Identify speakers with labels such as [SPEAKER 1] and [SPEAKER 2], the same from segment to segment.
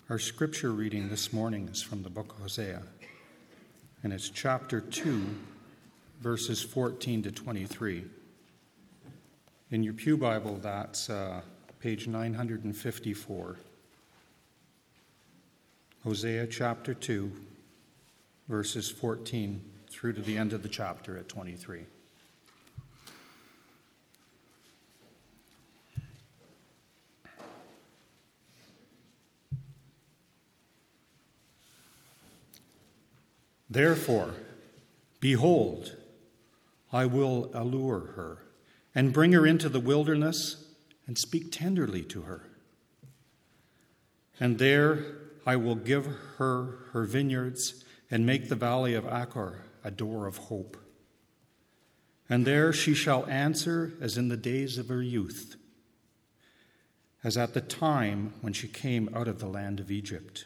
[SPEAKER 1] Our scripture reading this morning is from the book of Hosea, and it's chapter 2, verses 14 to 23. In your pew Bible, that's page 954. Hosea chapter 2, verses 14 through to the end of the chapter at 23. Therefore, behold, I will allure her and bring her into the wilderness and speak tenderly to her. And there I will give her her vineyards and make the valley of Achor a door of hope. And there she shall answer as in the days of her youth, as at the time when she came out of the land of Egypt.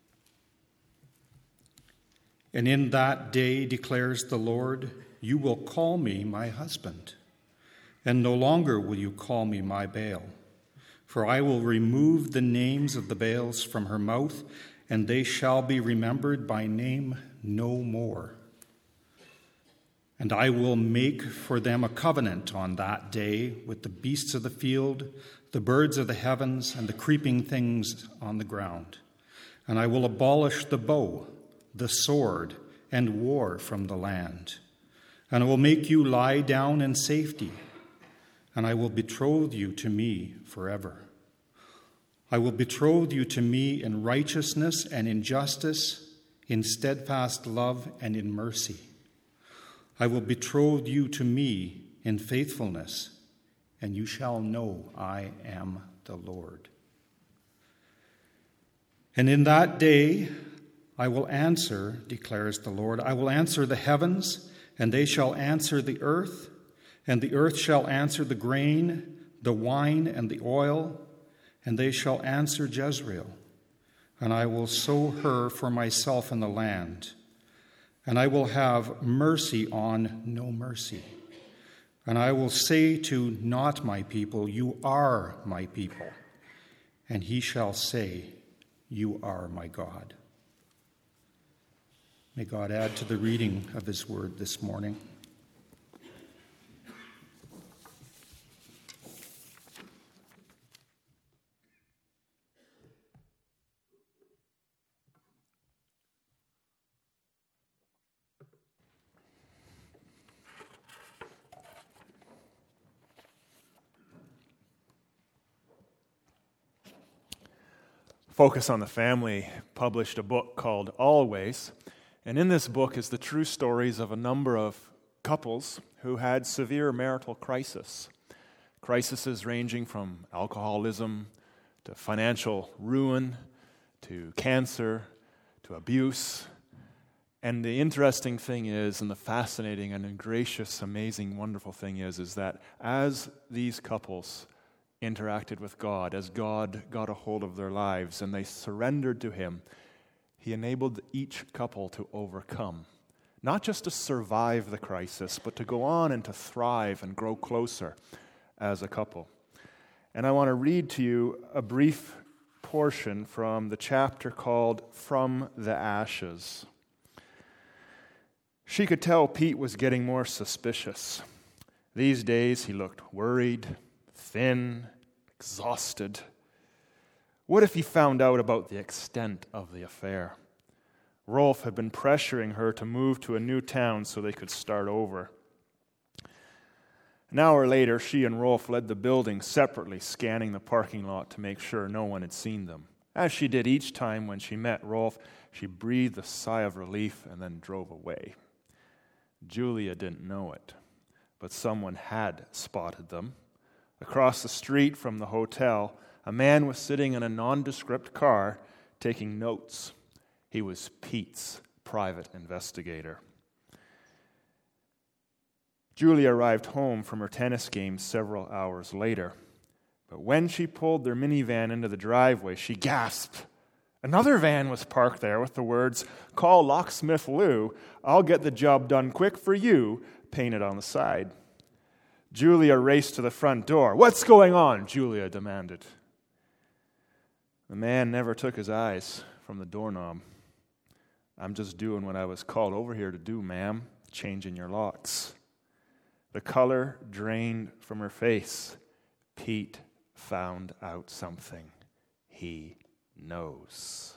[SPEAKER 1] And in that day, declares the Lord, you will call me my husband, and no longer will you call me my Baal. For I will remove the names of the Baals from her mouth, and they shall be remembered by name no more. And I will make for them a covenant on that day with the beasts of the field, the birds of the heavens, and the creeping things on the ground. And I will abolish the bow, the sword, and war from the land. And I will make you lie down in safety, and I will betroth you to me forever. I will betroth you to me in righteousness and in justice, in steadfast love and in mercy. I will betroth you to me in faithfulness, and you shall know I am the Lord. And in that day I will answer, declares the Lord, I will answer the heavens, and they shall answer the earth, and the earth shall answer the grain, the wine, and the oil, and they shall answer Jezreel. And I will sow her for myself in the land, and I will have mercy on no mercy. And I will say to not my people, you are my people, and he shall say, you are my God. May God add to the reading of his word this morning.
[SPEAKER 2] Focus on the Family published a book called Always, and in this book is the true stories of a number of couples who had severe marital crises ranging from alcoholism to financial ruin to cancer to abuse. And the interesting thing is, and the fascinating and gracious, amazing, wonderful thing is that as these couples interacted with God, as God got a hold of their lives and they surrendered to him, he enabled each couple to overcome. Not just to survive the crisis, but to go on and to thrive and grow closer as a couple. And I want to read to you a brief portion from the chapter called From the Ashes. She could tell Pete was getting more suspicious. These days he looked worried, thin, exhausted. What if he found out about the extent of the affair? Rolf had been pressuring her to move to a new town so they could start over. An hour later, she and Rolf led the building separately, scanning the parking lot to make sure no one had seen them. As she did each time when she met Rolf, she breathed a sigh of relief and then drove away. Julia didn't know it, but someone had spotted them. Across the street from the hotel, a man was sitting in a nondescript car taking notes. He was Pete's private investigator. Julia arrived home from her tennis game several hours later. But when she pulled their minivan into the driveway, she gasped. Another van was parked there with the words, "Call Locksmith Lou, I'll get the job done quick for you," painted on the side. Julia raced to the front door. "What's going on?" Julia demanded. The man never took his eyes from the doorknob. I'm just doing what I was called over here to do, ma'am, changing your locks. The color drained from her face. Pete found out something he knows.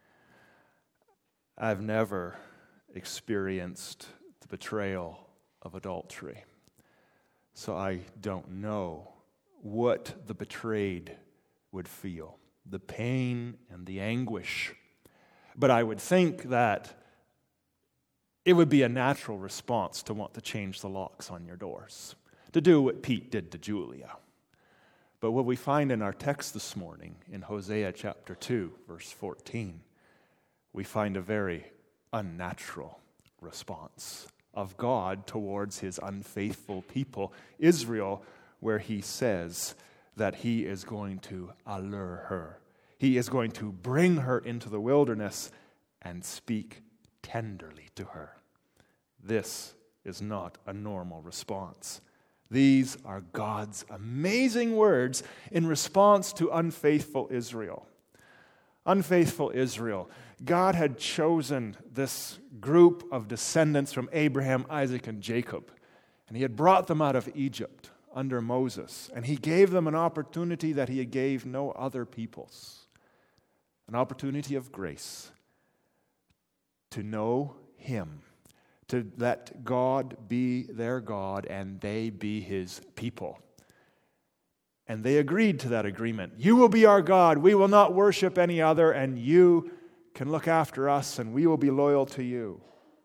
[SPEAKER 2] I've never experienced the betrayal of adultery, so I don't know what the betrayed would feel, the pain and the anguish. But I would think that it would be a natural response to want to change the locks on your doors, to do what Pete did to Julia. But what we find in our text this morning, in Hosea chapter 2, verse 14, we find a very unnatural response of God towards his unfaithful people, Israel, where he says that he is going to allure her. He is going to bring her into the wilderness and speak tenderly to her. This is not a normal response. These are God's amazing words in response to unfaithful Israel. Unfaithful Israel. God had chosen this group of descendants from Abraham, Isaac, and Jacob, and he had brought them out of Egypt under Moses, and he gave them an opportunity that he gave no other peoples, an opportunity of grace to know him, to let God be their God and they be his people. And they agreed to that agreement. You will be our God, we will not worship any other, and you can look after us and we will be loyal to you.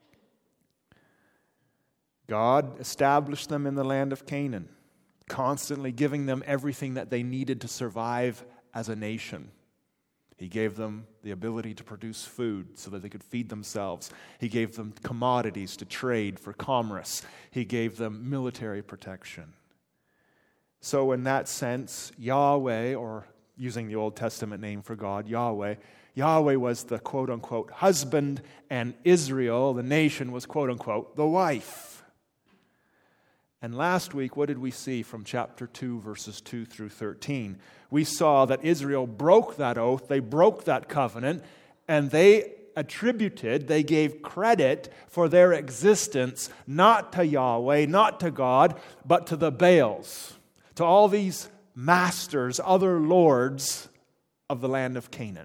[SPEAKER 2] God established them in the land of Canaan, constantly giving them everything that they needed to survive as a nation. He gave them the ability to produce food so that they could feed themselves. He gave them commodities to trade for commerce. He gave them military protection. So in that sense, Yahweh, or using the Old Testament name for God, Yahweh was the quote-unquote husband, and Israel, the nation, was quote-unquote the wife. And last week, what did we see from chapter 2, verses 2 through 13? We saw that Israel broke that oath, they broke that covenant, and they gave credit for their existence not to Yahweh, not to God, but to the Baals, to all these masters, other lords of the land of Canaan.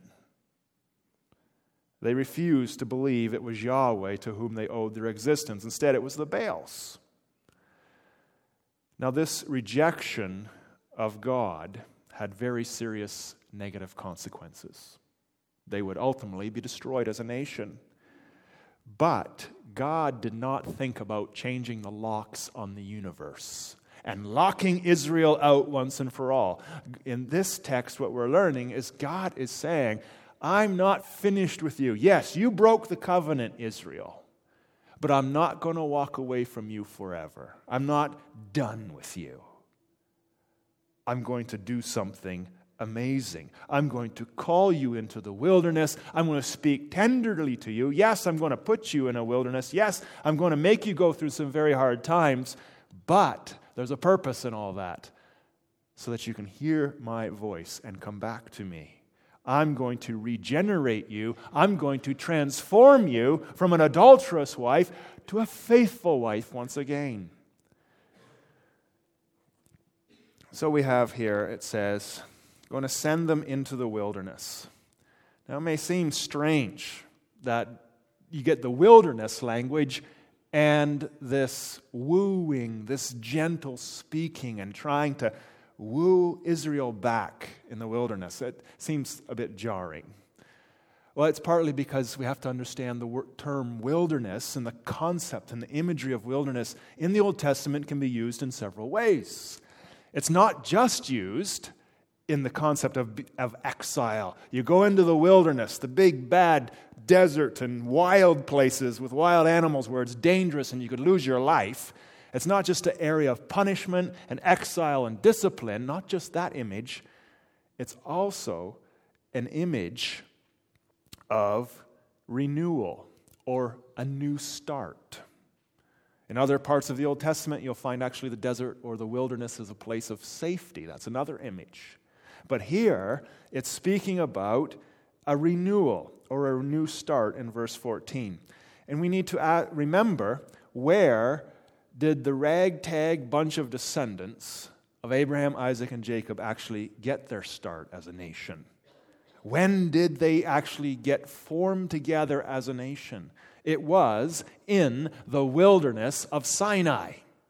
[SPEAKER 2] They refused to believe it was Yahweh to whom they owed their existence. Instead, it was the Baals. Now, this rejection of God had very serious negative consequences. They would ultimately be destroyed as a nation. But God did not think about changing the locks on the universe and locking Israel out once and for all. In this text, what we're learning is God is saying, I'm not finished with you. Yes, you broke the covenant, Israel, but I'm not going to walk away from you forever. I'm not done with you. I'm going to do something amazing. I'm going to call you into the wilderness. I'm going to speak tenderly to you. Yes, I'm going to put you in a wilderness. Yes, I'm going to make you go through some very hard times, but there's a purpose in all that, so that you can hear my voice and come back to me. I'm going to regenerate you. I'm going to transform you from an adulterous wife to a faithful wife once again. So we have here, it says, going to send them into the wilderness. Now it may seem strange that you get the wilderness language and this wooing, this gentle speaking and trying to woo Israel back in the wilderness. It seems a bit jarring. Well, it's partly because we have to understand the term wilderness, and the concept and the imagery of wilderness in the Old Testament can be used in several ways. It's not just used in the concept of exile. You go into the wilderness, the big bad desert and wild places with wild animals where it's dangerous and you could lose your life. It's not just an area of punishment and exile and discipline, not just that image. It's also an image of renewal or a new start. In other parts of the Old Testament, you'll find actually the desert or the wilderness is a place of safety. That's another image. But here, it's speaking about a renewal or a new start in verse 14. And we need to remember, where did the ragtag bunch of descendants of Abraham, Isaac, and Jacob actually get their start as a nation? When did they actually get formed together as a nation? It was in the wilderness of Sinai.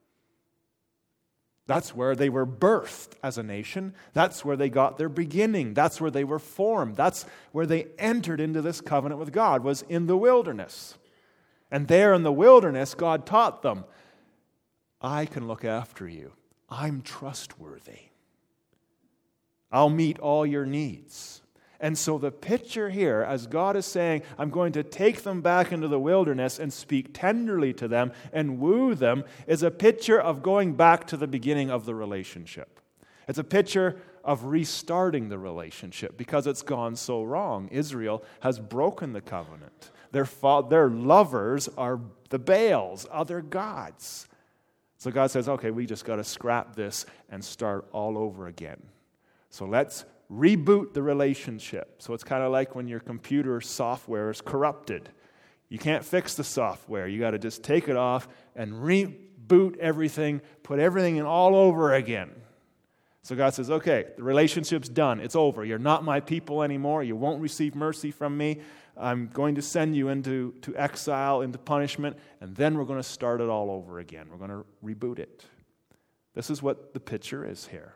[SPEAKER 2] That's where they were birthed as a nation. That's where they got their beginning. That's where they were formed. That's where they entered into this covenant with God, was in the wilderness. And there in the wilderness, God taught them, I can look after you. I'm trustworthy. I'll meet all your needs. And so the picture here, as God is saying, I'm going to take them back into the wilderness and speak tenderly to them and woo them, is a picture of going back to the beginning of the relationship. It's a picture of restarting the relationship because it's gone so wrong. Israel has broken the covenant. Their lovers are the Baals, other gods. So God says, okay, we just got to scrap this and start all over again. So let's reboot the relationship. So it's kind of like when your computer software is corrupted. You can't fix the software. You got to just take it off and reboot everything, put everything in all over again. So God says, okay, the relationship's done. It's over. You're not my people anymore. You won't receive mercy from me. I'm going to send you into exile, into punishment, and then we're going to start it all over again. We're going to reboot it. This is what the picture is here.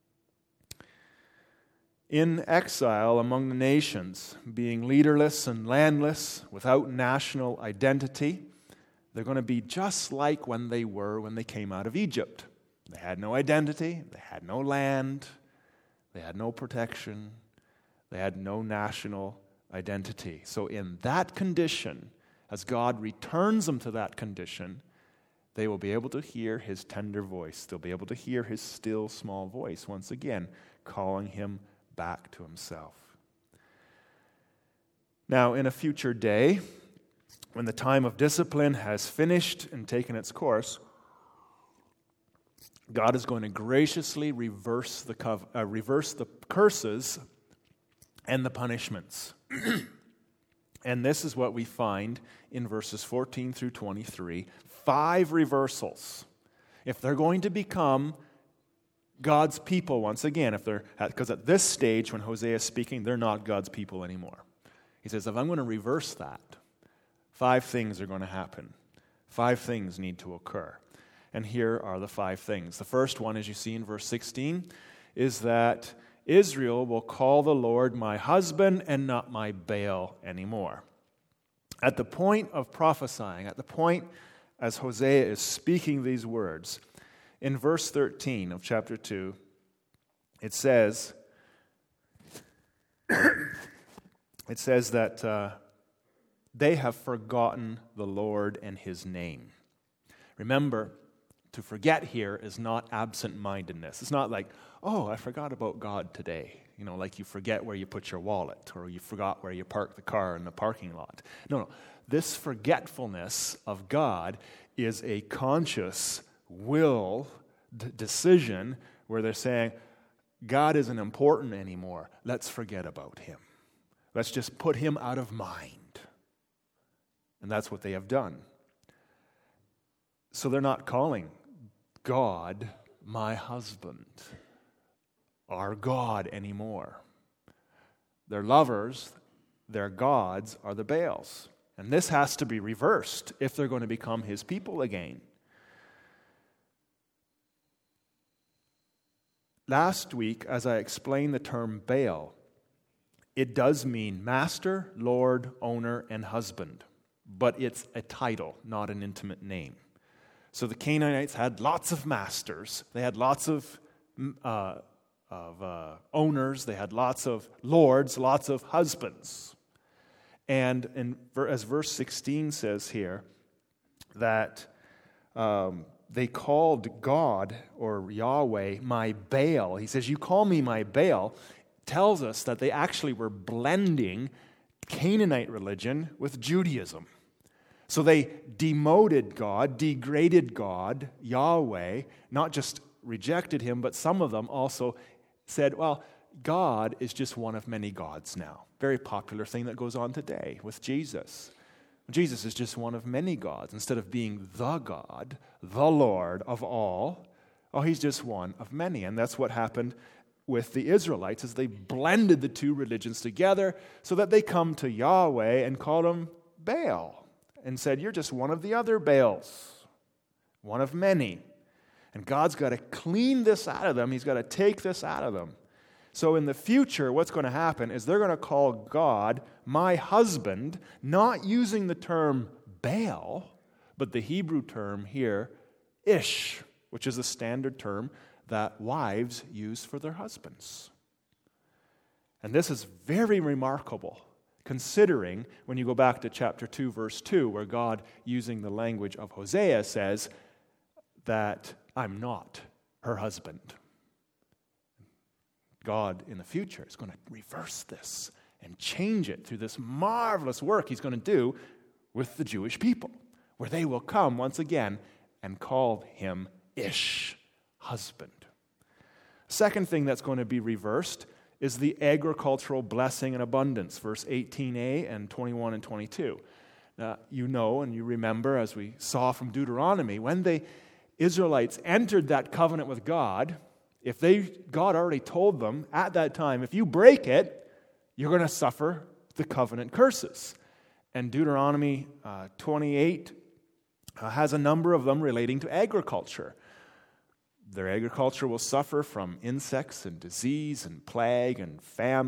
[SPEAKER 2] In exile among the nations, being leaderless and landless, without national identity, they're going to be just like when they were when they came out of Egypt. They had no identity, they had no land, they had no protection, they had no national identity. So in that condition, as God returns them to that condition, they will be able to hear His tender voice. They'll be able to hear His still small voice once again, calling him back to Himself. Now, in a future day, when the time of discipline has finished and taken its course, God is going to graciously reverse the curses and the punishments. And this is what we find in verses 14 through 23. 5 reversals. If they're going to become God's people once again, because at this stage when Hosea is speaking, they're not God's people anymore. He says, if I'm going to reverse that, 5 things are going to happen. 5 things need to occur. And here are the 5 things. The first one, as you see in verse 16, is that Israel will call the Lord my husband and not my Baal anymore. At the point of prophesying, at the point as Hosea is speaking these words, in verse 13 of chapter 2, it says that they have forgotten the Lord and His name. Remember, to forget here is not absent-mindedness. It's not like, oh, I forgot about God today. Like you forget where you put your wallet or you forgot where you parked the car in the parking lot. No. This forgetfulness of God is a conscious will decision where they're saying, God isn't important anymore. Let's forget about Him. Let's just put Him out of mind. And that's what they have done. So they're not calling God my husband, our God anymore. Their lovers, their gods, are the Baals. And this has to be reversed if they're going to become His people again. Last week, as I explained the term Baal, it does mean master, lord, owner, and husband. But it's a title, not an intimate name. So the Canaanites had lots of masters. They had lots of owners. They had lots of lords, lots of husbands. And as verse 16 says here, that they called God, or Yahweh, my Baal. He says, you call me my Baal, tells us that they actually were blending Canaanite religion with Judaism. So they demoted God, degraded God, Yahweh, not just rejected Him, but some of them also said, well, God is just one of many gods now. Very popular thing that goes on today with Jesus. Jesus is just one of many gods. Instead of being the God, the Lord of all, he's just one of many. And that's what happened with the Israelites, as they blended the two religions together so that they come to Yahweh and called him Baal and said, you're just one of the other Baals, one of many. And God's got to clean this out of them. He's got to take this out of them. So in the future, what's going to happen is they're going to call God my husband, not using the term Baal, but the Hebrew term here, Ish, which is a standard term that wives use for their husbands. And this is very remarkable, considering when you go back to chapter 2, verse 2, where God, using the language of Hosea, says that I'm not her husband. God, in the future, is going to reverse this and change it through this marvelous work he's going to do with the Jewish people, where they will come once again and call him Ish, husband. Second thing that's going to be reversed is the agricultural blessing and abundance, verse 18a and 21 and 22. Now, you know and you remember, as we saw from Deuteronomy, when the Israelites entered that covenant with God, God already told them at that time, if you break it, you're going to suffer the covenant curses. And Deuteronomy 28 has a number of them relating to agriculture. Their agriculture will suffer from insects and disease and plague and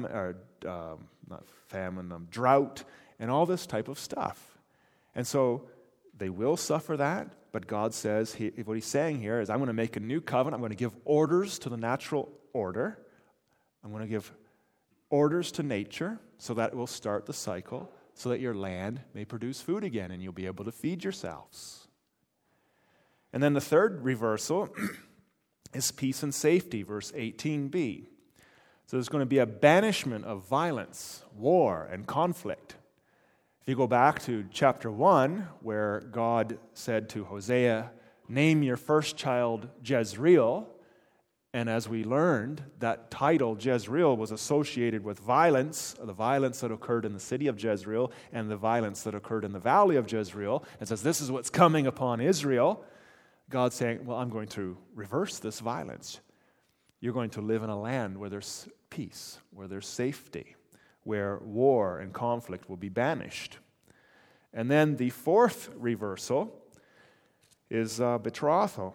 [SPEAKER 2] drought and all this type of stuff. And so they will suffer that, but God says, what he's saying here is, I'm going to make a new covenant. I'm going to give orders to the natural order. I'm going to give orders to nature so that it will start the cycle, so that your land may produce food again and you'll be able to feed yourselves. And then the third reversal is peace and safety, verse 18b. So there's going to be a banishment of violence, war, and conflict. If you go back to chapter 1, where God said to Hosea, name your first child Jezreel, and as we learned, that title, Jezreel, was associated with violence, the violence that occurred in the city of Jezreel and the violence that occurred in the valley of Jezreel, and says this is what's coming upon Israel. God's saying, well, I'm going to reverse this violence. You're going to live in a land where there's peace, where there's safety, where war and conflict will be banished. And then the fourth reversal is betrothal,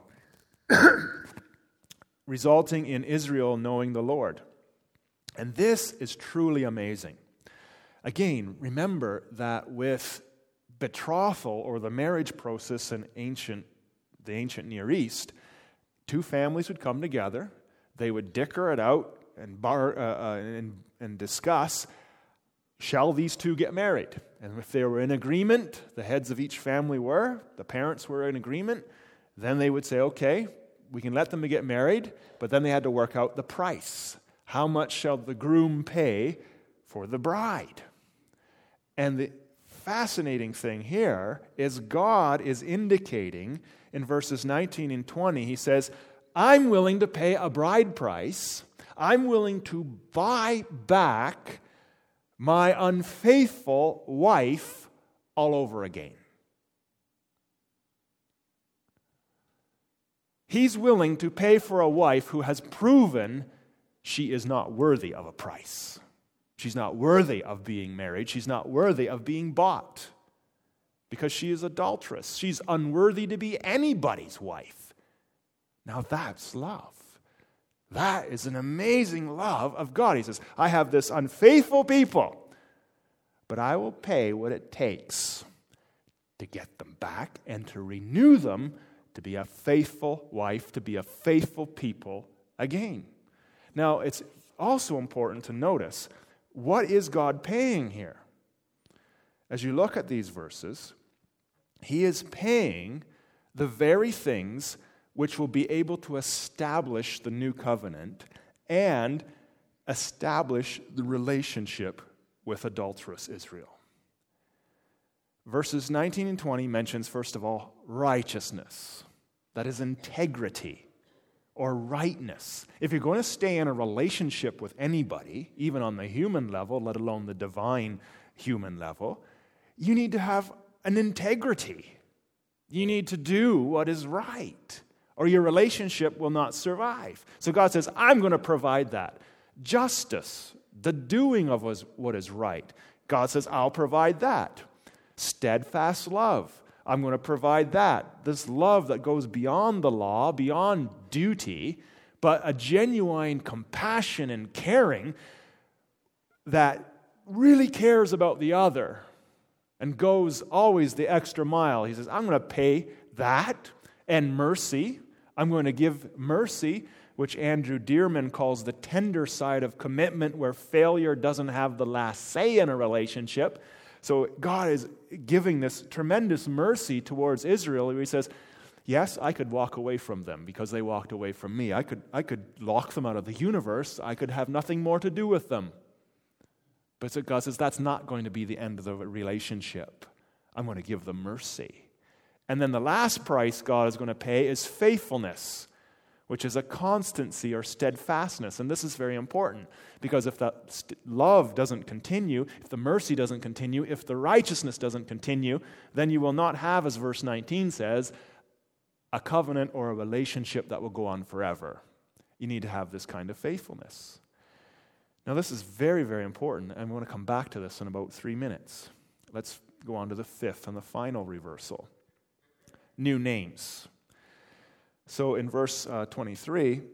[SPEAKER 2] resulting in Israel knowing the Lord. And this is truly amazing. Again, remember that with betrothal, or the marriage process in the ancient Near East, two families would come together, they would dicker it out and discuss, shall these two get married? And if they were in agreement, the heads of each family the parents were in agreement, then they would say, okay, we can let them get married, but then they had to work out the price. How much shall the groom pay for the bride? And the fascinating thing here is God is indicating in verses 19 and 20, he says, I'm willing to pay a bride price. I'm willing to buy back my unfaithful wife all over again. He's willing to pay for a wife who has proven she is not worthy of a price. She's not worthy of being married. She's not worthy of being bought because she is adulterous. She's unworthy to be anybody's wife. Now that's love. That is an amazing love of God. He says, I have this unfaithful people, but I will pay what it takes to get them back and to renew them to be a faithful wife, to be a faithful people again. Now, it's also important to notice, what is God paying here? As you look at these verses, he is paying the very things which will be able to establish the new covenant and establish the relationship with adulterous Israel. Verses 19 and 20 mentions, first of all, righteousness. That is integrity. or rightness. If you're going to stay in a relationship with anybody, even on the human level, let alone the divine human level, you need to have an integrity. You need to do what is right, or your relationship will not survive. So God says, I'm going to provide that. Justice, the doing of what is right. God says, I'll provide that. Steadfast love. I'm going to provide that. This love that goes beyond the law, beyond duty, but a genuine compassion and caring that really cares about the other and goes always the extra mile. He says, I'm going to pay that. And mercy. I'm going to give mercy, which Andrew Dearman calls the tender side of commitment, where failure doesn't have the last say in a relationship. So God is giving this tremendous mercy towards Israel. He says, yes, I could walk away from them because they walked away from me. I could lock them out of the universe. I could have nothing more to do with them. But so God says, that's not going to be the end of the relationship. I'm going to give them mercy. And then the last price God is going to pay is faithfulness, which is a constancy or steadfastness. And this is very important, because if the love doesn't continue, if the mercy doesn't continue, if the righteousness doesn't continue, then you will not have, as verse 19 says, a covenant or a relationship that will go on forever. You need to have this kind of faithfulness. Now, this is very, very important, and I'm going to come back to this in about 3 minutes. Let's go on to the fifth and the final reversal. New names. So in verse 23,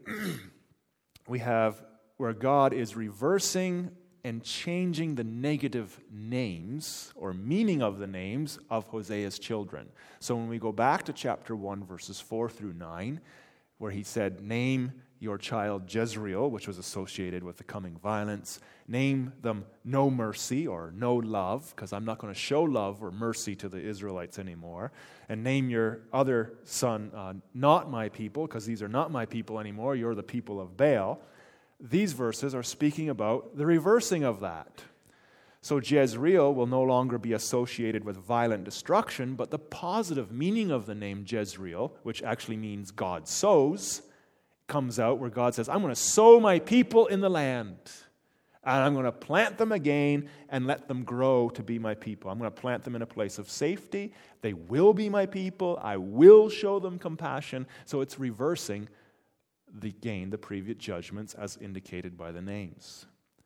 [SPEAKER 2] we have where God is reversing and changing the negative names or meaning of the names of Hosea's children. So when we go back to chapter 1, verses 4 through 9, where he said, name your child Jezreel, which was associated with the coming violence. Name them No Mercy or No Love, because I'm not going to show love or mercy to the Israelites anymore. And name your other son Not My People, because these are not my people anymore. You're the people of Baal. These verses are speaking about the reversing of that. So Jezreel will no longer be associated with violent destruction, but the positive meaning of the name Jezreel, which actually means God sows, comes out where God says, I'm going to sow my people in the land, and I'm going to plant them again and let them grow to be my people. I'm going to plant them in a place of safety. They will be my people. I will show them compassion. So it's reversing the previous judgments as indicated by the names.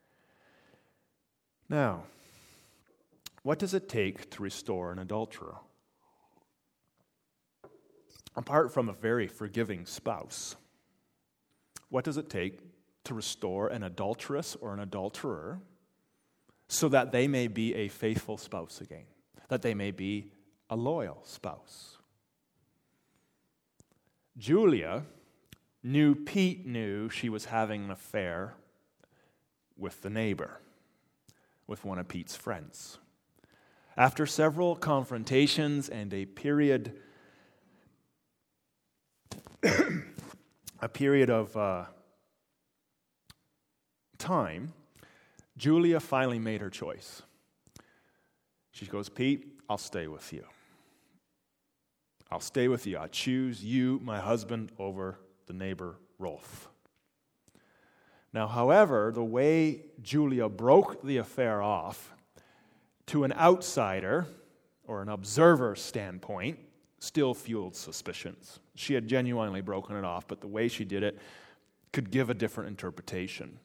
[SPEAKER 2] Now, what does it take to restore an adulterer? Apart from a very forgiving spouse, what does it take to restore an adulteress or an adulterer so that they may be a faithful spouse again, that they may be a loyal spouse? Julia Pete knew she was having an affair with the neighbor, with one of Pete's friends. After several confrontations and a period of time, Julia finally made her choice. She goes, Pete, I'll stay with you. I'll stay with you. I choose you, my husband, over the neighbor, Rolf. Now, however, the way Julia broke the affair off, to an outsider or an observer standpoint, still fueled suspicions. She had genuinely broken it off, but the way she did it could give a different interpretation.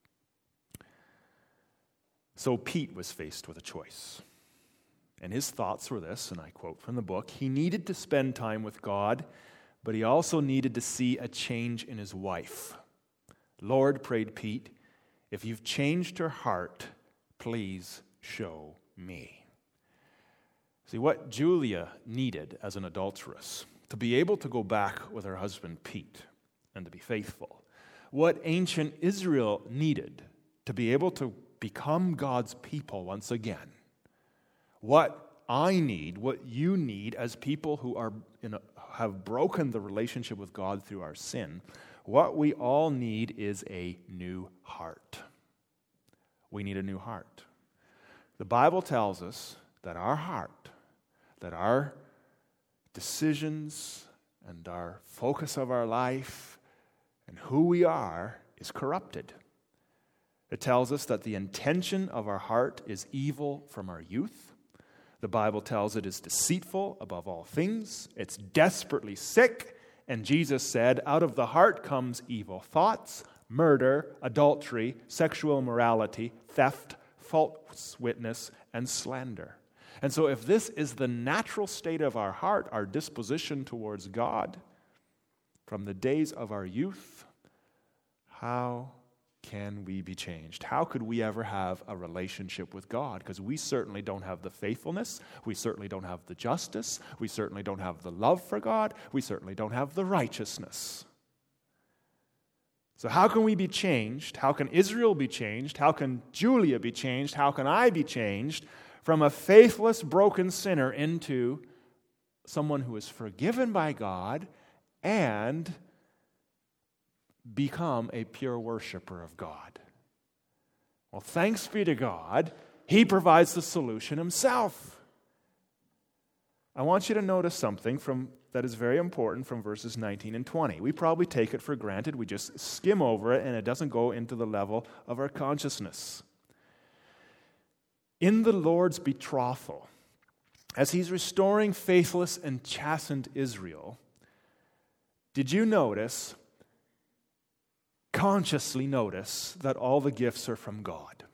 [SPEAKER 2] So Pete was faced with a choice. And his thoughts were this, and I quote from the book, he needed to spend time with God, but he also needed to see a change in his wife. Lord, prayed Pete, if you've changed her heart, please show me. See, what Julia needed as an adulteress, to be able to go back with her husband Pete and to be faithful. What ancient Israel needed to be able to become God's people once again. What I need, what you need as people who have broken the relationship with God through our sin, what we all need is a new heart. We need a new heart. The Bible tells us that our heart, that our decisions and our focus of our life And who we are is corrupted. It tells us that the intention of our heart is evil from our youth. The Bible tells it is deceitful above all things. It's desperately sick. And Jesus said, out of the heart comes evil thoughts, murder, adultery, sexual immorality, theft, false witness, and slander. And so if this is the natural state of our heart, our disposition towards God, from the days of our youth, how can we be changed? How could we ever have a relationship with God? Because we certainly don't have the faithfulness. We certainly don't have the justice. We certainly don't have the love for God. We certainly don't have the righteousness. So how can we be changed? How can Israel be changed? How can Julia be changed? How can I be changed from a faithless, broken sinner into someone who is forgiven by God and become a pure worshiper of God? Well, thanks be to God, He provides the solution Himself. I want you to notice something that is very important from verses 19 and 20. We probably take it for granted. We just skim over it, and it doesn't go into the level of our consciousness. In the Lord's betrothal, as He's restoring faithless and chastened Israel, did you consciously notice that all the gifts are from God?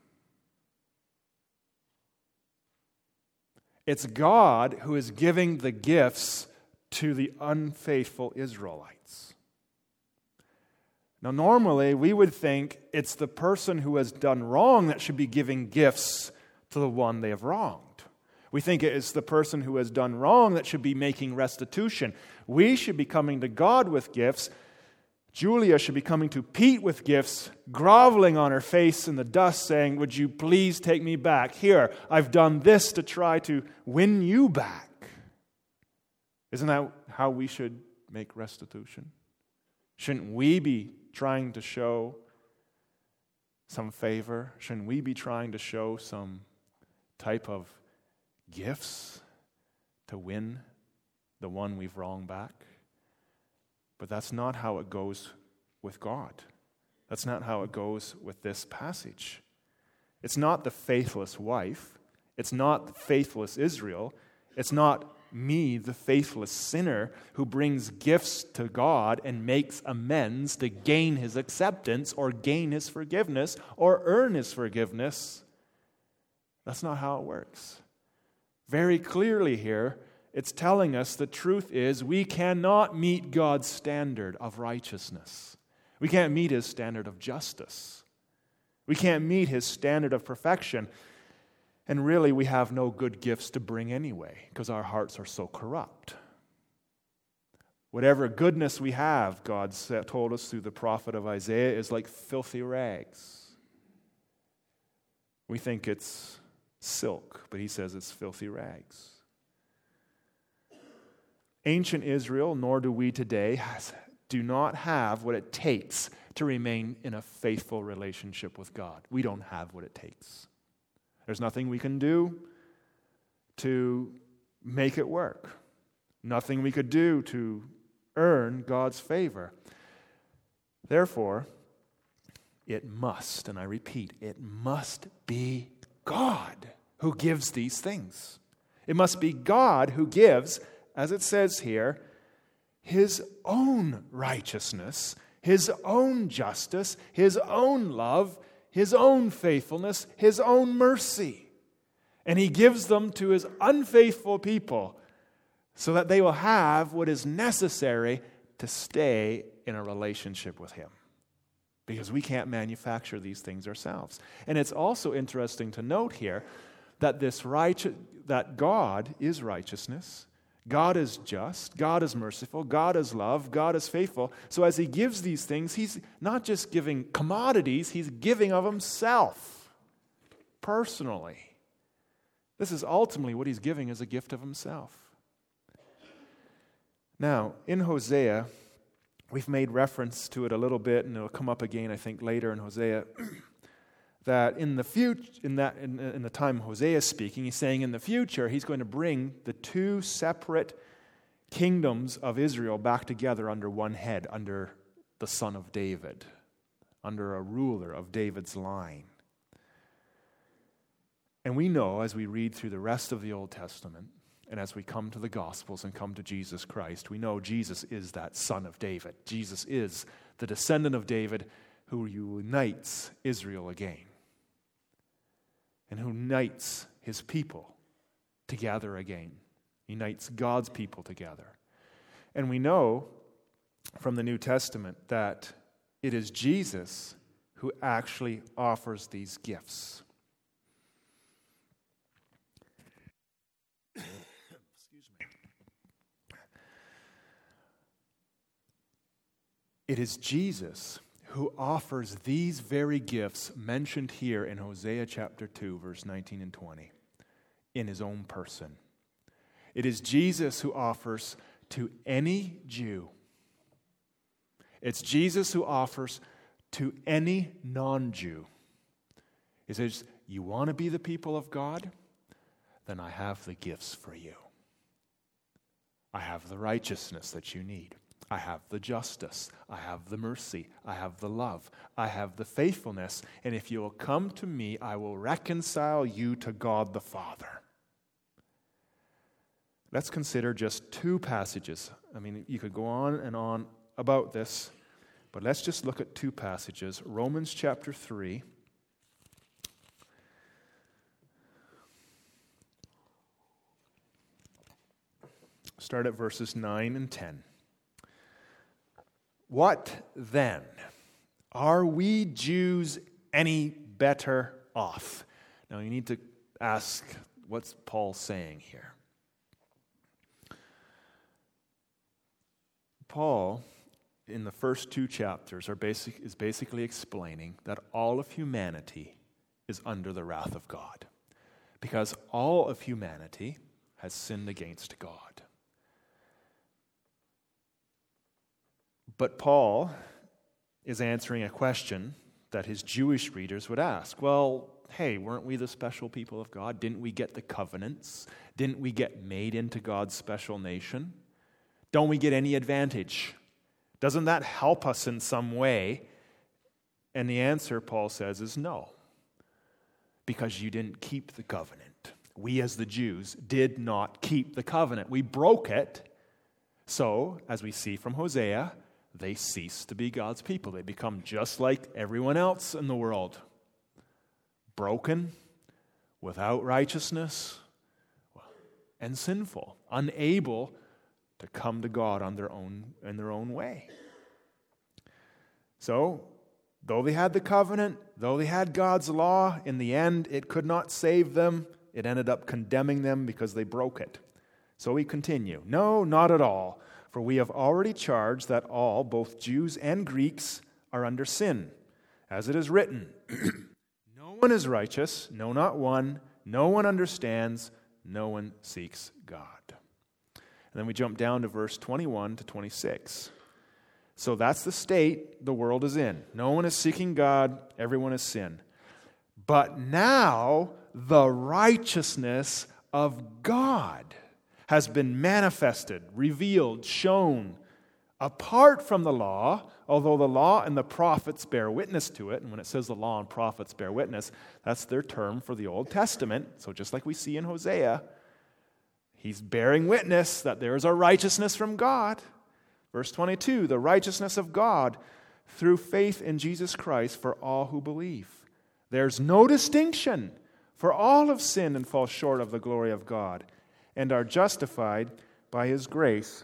[SPEAKER 2] It's God who is giving the gifts to the unfaithful Israelites. Now, normally, we would think it's the person who has done wrong that should be giving gifts to the one they have wronged. We think it is the person who has done wrong that should be making restitution. We should be coming to God with gifts. Julia should be coming to Pete with gifts, groveling on her face in the dust, saying, would you please take me back? Here, I've done this to try to win you back. Isn't that how we should make restitution? Shouldn't we be trying to show some favor? Shouldn't we be trying to show some type of gifts to win the one we've wronged back? But that's not how it goes with God. That's not how it goes with this passage. It's not the faithless wife. It's not the faithless Israel. It's not me, the faithless sinner, who brings gifts to God and makes amends to gain His acceptance or gain His forgiveness or earn His forgiveness. That's not how it works. Very clearly here, it's telling us the truth is we cannot meet God's standard of righteousness. We can't meet His standard of justice. We can't meet His standard of perfection. And really, we have no good gifts to bring anyway, because our hearts are so corrupt. Whatever goodness we have, God told us through the prophet of Isaiah, is like filthy rags. We think it's silk, but He says it's filthy rags. Ancient Israel, nor do we today, do not have what it takes to remain in a faithful relationship with God. We don't have what it takes. There's nothing we can do to make it work. Nothing we could do to earn God's favor. Therefore, it must, and I repeat, it must be God who gives these things. It must be God who gives, as it says here, His own righteousness, His own justice, His own love, His own faithfulness, His own mercy. And He gives them to His unfaithful people so that they will have what is necessary to stay in a relationship with Him. Because we can't manufacture these things ourselves. And it's also interesting to note here that that God is righteousness, God is just, God is merciful, God is love, God is faithful. So as He gives these things, He's not just giving commodities, He's giving of Himself personally. This is ultimately what He's giving as a gift of Himself. Now, in Hosea, we've made reference to it a little bit, and it'll come up again, I think, later in Hosea, that in the future, in the time Hosea is speaking, he's saying in the future he's going to bring the two separate kingdoms of Israel back together under one head, under the son of David, under a ruler of David's line. And we know as we read through the rest of the Old Testament, and as we come to the Gospels and come to Jesus Christ, we know Jesus is that son of David. Jesus is the descendant of David who unites Israel again and who unites his people together again, unites God's people together. And we know from the New Testament that it is Jesus who actually offers these gifts. It is Jesus who offers these very gifts mentioned here in Hosea chapter 2, verse 19 and 20, in his own person. It is Jesus who offers to any Jew. It's Jesus who offers to any non-Jew. He says, you want to be the people of God? Then I have the gifts for you. I have the righteousness that you need. I have the justice, I have the mercy, I have the love, I have the faithfulness, and if you will come to me, I will reconcile you to God the Father. Let's consider just two passages. I mean, you could go on and on about this, but let's just look at two passages. Romans chapter 3. Start at verses 9 and 10. What then? Are we Jews any better off? Now you need to ask, what's Paul saying here? Paul, in the first two chapters, is basically explaining that all of humanity is under the wrath of God, because all of humanity has sinned against God. But Paul is answering a question that his Jewish readers would ask. Well, hey, weren't we the special people of God? Didn't we get the covenants? Didn't we get made into God's special nation? Don't we get any advantage? Doesn't that help us in some way? And the answer, Paul says, is no. Because you didn't keep the covenant. We as the Jews did not keep the covenant. We broke it. So, as we see from Hosea, they cease to be God's people. They become just like everyone else in the world. Broken, without righteousness, and sinful, unable to come to God in their own way. So, though they had the covenant, though they had God's law, in the end it could not save them. It ended up condemning them because they broke it. So we continue. No, not at all. For we have already charged that all, both Jews and Greeks, are under sin. As it is written, no one is righteous, no, not one. No one understands, no one seeks God. And then we jump down to verse 21 to 26. So that's the state the world is in. No one is seeking God, everyone is sin. But now the righteousness of God has been manifested, revealed, shown, apart from the law, although the law and the prophets bear witness to it. And when it says the law and prophets bear witness, that's their term for the Old Testament. So just like we see in Hosea, he's bearing witness that there is a righteousness from God. Verse 22, the righteousness of God through faith in Jesus Christ for all who believe. There's no distinction, for all have sinned and fall short of the glory of God, and are justified by His grace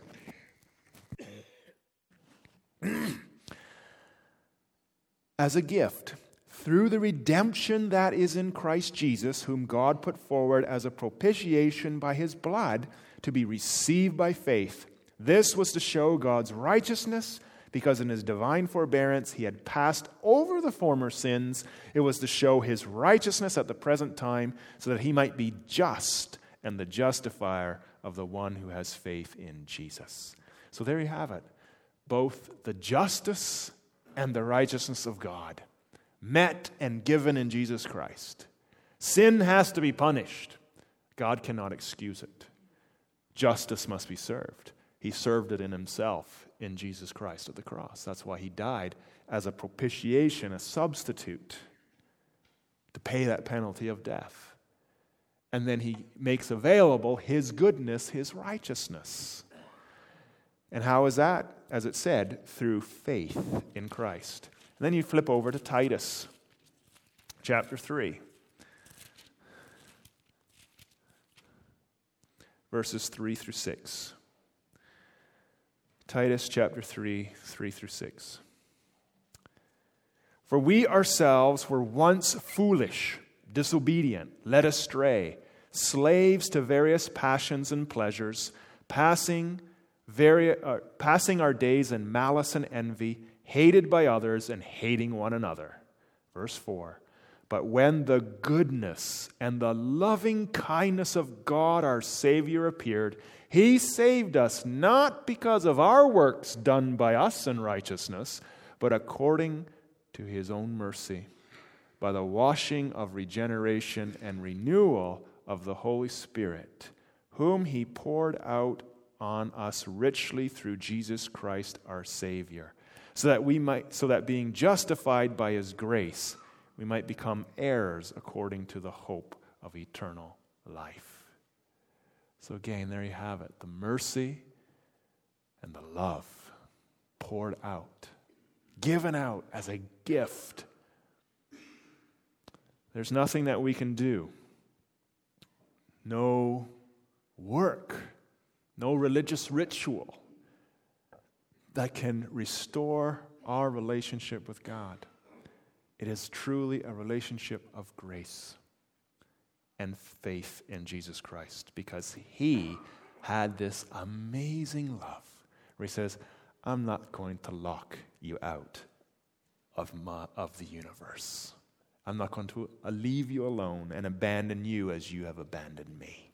[SPEAKER 2] as a gift through the redemption that is in Christ Jesus, whom God put forward as a propitiation by His blood to be received by faith. This was to show God's righteousness, because in His divine forbearance He had passed over the former sins. It was to show His righteousness at the present time, so that He might be just and the justifier of the one who has faith in Jesus. So there you have it. Both the justice and the righteousness of God met and given in Jesus Christ. Sin has to be punished. God cannot excuse it. Justice must be served. He served it in Himself in Jesus Christ at the cross. That's why he died as a propitiation, a substitute, to pay that penalty of death. And then he makes available his goodness, his righteousness. And how is that? As it said, through faith in Christ. And then you flip over to Titus, chapter 3. Verses 3 through 6. Titus chapter 3, 3 through 6. For we ourselves were once foolish, disobedient, led astray, slaves to various passions and pleasures, passing our days in malice and envy, hated by others and hating one another. Verse 4. But when the goodness and the loving kindness of God our Savior appeared, he saved us not because of our works done by us in righteousness, but according to his own mercy, by the washing of regeneration and renewal of the Holy Spirit, whom he poured out on us richly through Jesus Christ our Savior, so that being justified by his grace, we might become heirs according to the hope of eternal life. So again, there you have it, the mercy and the love poured out, given out as a gift. There's nothing that we can do. No work, no religious ritual that can restore our relationship with God. It is truly a relationship of grace and faith in Jesus Christ, because he had this amazing love where he says, I'm not going to lock you out of the universe. I'm not going to leave you alone and abandon you as you have abandoned me.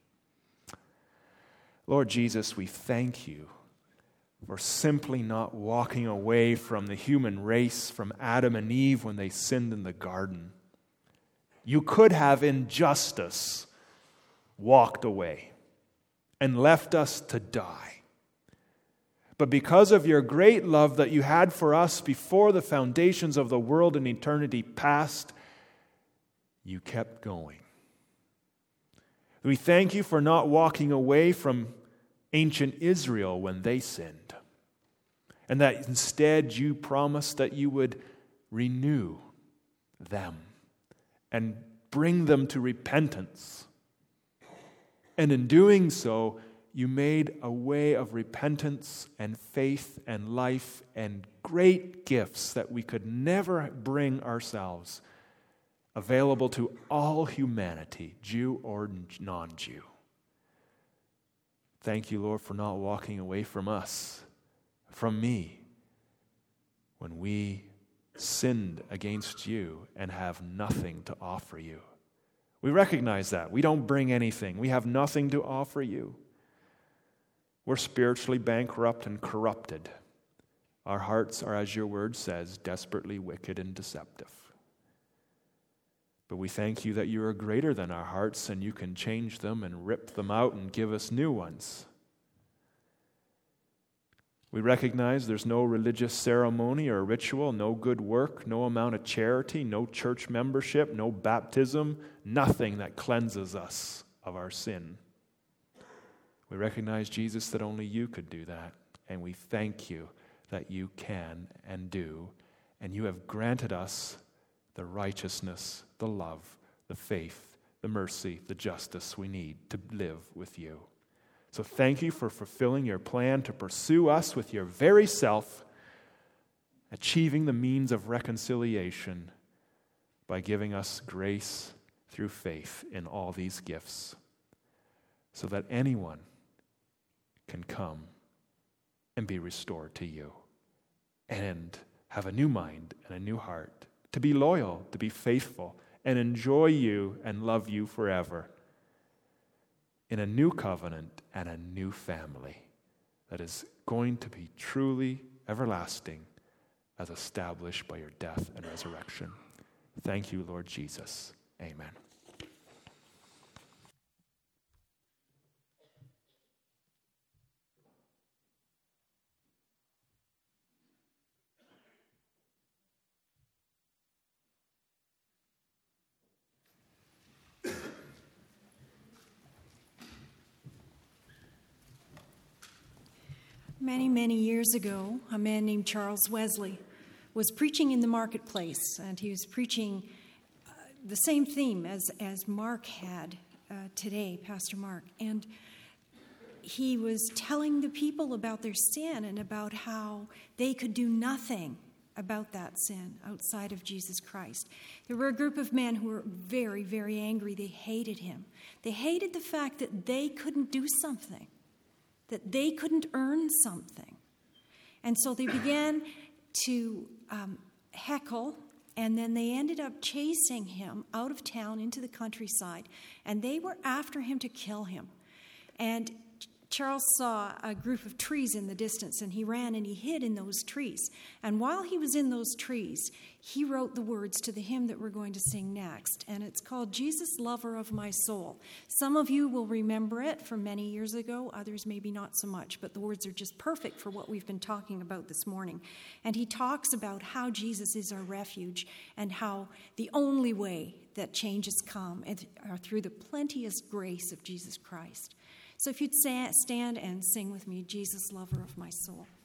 [SPEAKER 2] Lord Jesus, we thank you for simply not walking away from the human race, from Adam and Eve when they sinned in the garden. You could have, in justice, walked away and left us to die. But because of your great love that you had for us before the foundations of the world in eternity past, you kept going. We thank you for not walking away from ancient Israel when they sinned, and that instead you promised that you would renew them and bring them to repentance. And in doing so, you made a way of repentance and faith and life and great gifts that we could never bring ourselves, available to all humanity, Jew or non-Jew. Thank you, Lord, for not walking away from us, from me, when we sinned against you and have nothing to offer you. We recognize that. We don't bring anything. We have nothing to offer you. We're spiritually bankrupt and corrupted. Our hearts are, as your word says, desperately wicked and deceptive. But we thank you that you are greater than our hearts and you can change them and rip them out and give us new ones. We recognize there's no religious ceremony or ritual, no good work, no amount of charity, no church membership, no baptism, nothing that cleanses us of our sin. We recognize, Jesus, that only you could do that, and we thank you that you can and do, and you have granted us the righteousness, the love, the faith, the mercy, the justice we need to live with you. So thank you for fulfilling your plan to pursue us with your very self, achieving the means of reconciliation by giving us grace through faith in all these gifts, so that anyone can come and be restored to you and have a new mind and a new heart, to be loyal, to be faithful, and enjoy you and love you forever in a new covenant and a new family that is going to be truly everlasting as established by your death and resurrection. Thank you, Lord Jesus. Amen.
[SPEAKER 3] Many, many years ago, a man named Charles Wesley was preaching in the marketplace, and he was preaching the same theme as Mark had today, Pastor Mark. And he was telling the people about their sin and about how they could do nothing about that sin outside of Jesus Christ. There were a group of men who were very, very angry. They hated him. They hated the fact that they couldn't do something, that they couldn't earn something. And so they began to heckle, and then they ended up chasing him out of town into the countryside, and they were after him to kill him. And Charles saw a group of trees in the distance, and he ran and he hid in those trees. And while he was in those trees, he wrote the words to the hymn that we're going to sing next, and it's called Jesus, Lover of My Soul. Some of you will remember it from many years ago, others maybe not so much, but the words are just perfect for what we've been talking about this morning. And he talks about how Jesus is our refuge and how the only way that changes come are through the plenteous grace of Jesus Christ. So if you'd stand and sing with me, Jesus, Lover of My Soul.